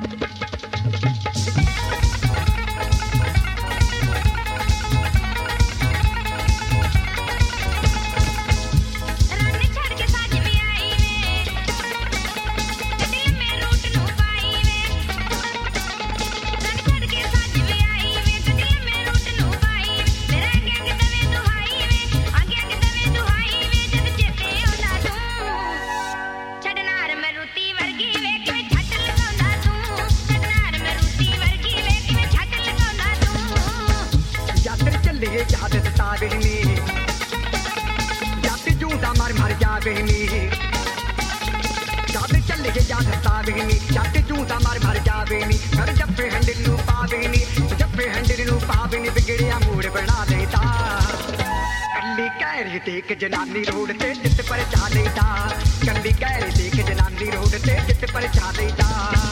देख जनानी रोड ते जित पर चालेदा कल्ली कैरी देख जनानी रोड ते जित पर चालेदा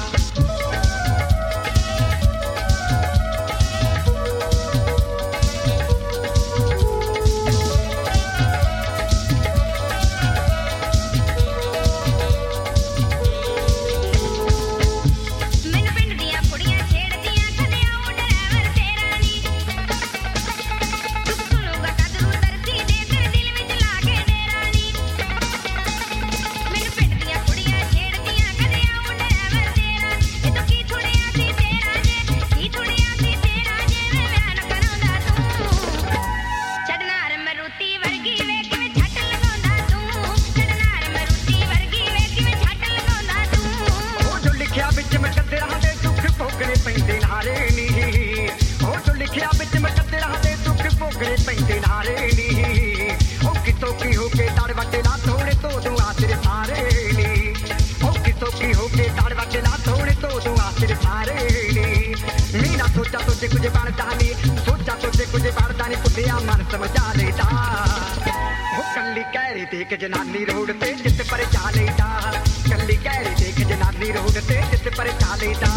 देख जनानी रोड ते जित पर चालेदा कल्ली कैरी देख जनानी रोड ते जित पर चालेदा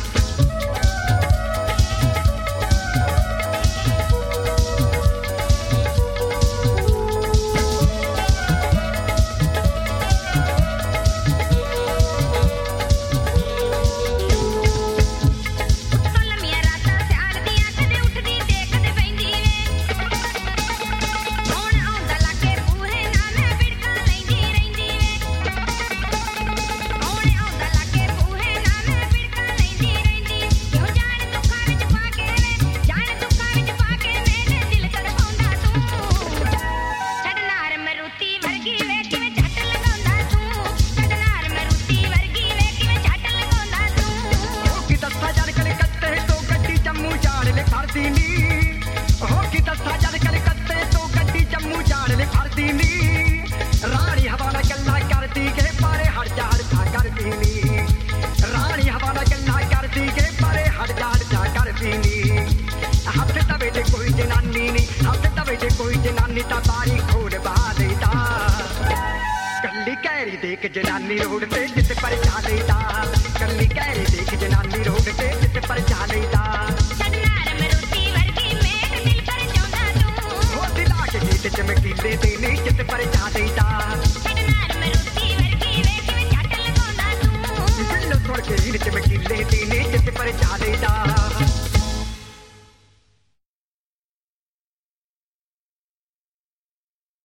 देख जनानी रोड ते जित पर चालेदा कल्ली कैरी देख जनानी रोड ते जित पर चालेदा छड़नार मरूती वर्गी में दिल पर जांदा तू हो दिला के गीत चमकीले देने जित पर चालेदा